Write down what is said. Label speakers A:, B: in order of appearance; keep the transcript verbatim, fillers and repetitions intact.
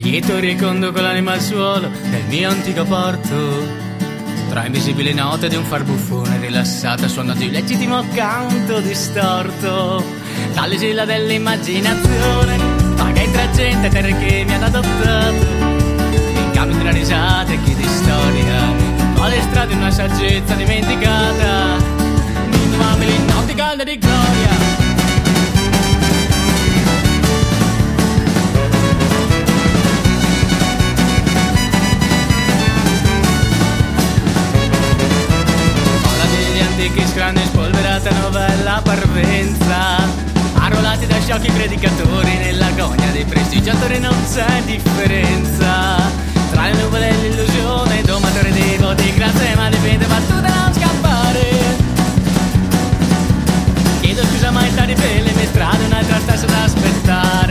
A: Dietro riconduco l'anima al suolo del mio antico porto, tra invisibili note di un far buffone rilassata suono di legittimo canto distorto. Dalle gilla dell'immaginazione paga in tra gente terre che mi hanno adottato, in cambio di una risata e chi di storia ho le strade una saggezza dimenticata, indomabili notti calde di gloria. Che scranne spolverata novella parvenza, arruolati da sciocchi predicatori, nell'agonia dei prestigiatori non c'è differenza tra le nuvole e l'illusione, domatore dei voti, grazie ma dipende battute non scappare. Chiedo scusa ma è tardi per le mie strade, un'altra stessa da aspettare.